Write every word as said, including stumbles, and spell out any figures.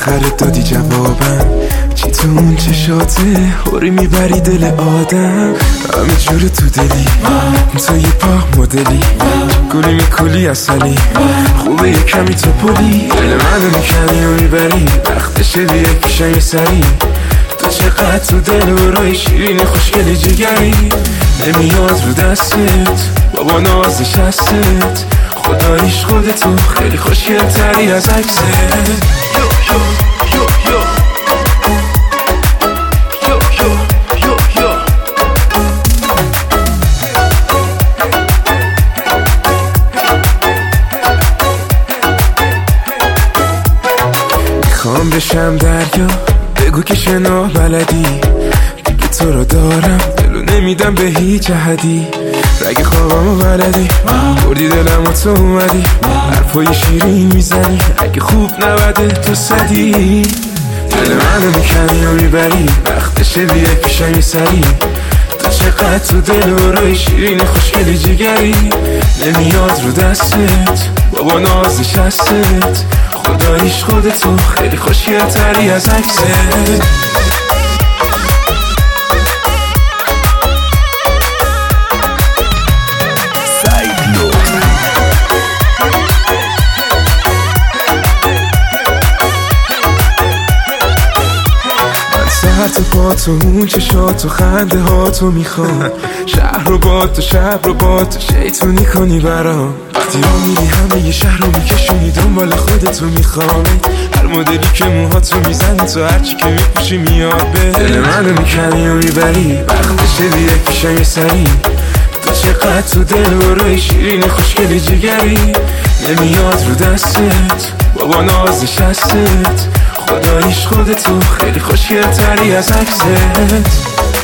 بالاخره دادی جوابم، چی تو اون چشاته هوری میبری دل آدم. همه جور تو دلی تو یه پا مدلی، گلی میکلی اصلی خوبه یه کمی تو پلی. دل منو میکنی و میبری وقتشه بیا کشم یه سری. تو چقدر تو دل و روی شیرین خوشگلی جگری. نمیاد رو دستت بابا نازش هستت، خداییش خودتو خیلی خوشگل تری از عکست. میخوام بشم دریا بگو که شنا بلدی، دیگه تو رو دارم دلو نمیدم به هیچ احدی. رگ خوابمو بلدی بردی دلم و تو اومدی، حرفای شیرین میزنی اگه خوب نبده تو صدی. دل منو میکنی و میبری وقتشه بیا پیشم یه سری. تو چقدر تو دل و روی شیرین خوشگلی جگری. نمیاد رو دستت بابا نازش هستت، خداییش خودتو خیلی خوشگل تری از عکست. سهر تو پا تو اون چشات و خنده ها تو میخوام، شهر رو با تو شب رو با تو شیطونی کنی برام. وقتی را میری همه یه شهر رو میکشونی دنبال خودتو میخوام. هر مدلی که موها تو میزنی تو هرچی که میپوشی میاد به دل منو میکنی و میبری وقتشه بیا پیشم یه سری. تو چقدر تو دل و روی شیرین خوشگلی جگری. نمیاد رو دستت بابا نازش هستت، خداییش خودتو خیلی خوشگل تری از عکست.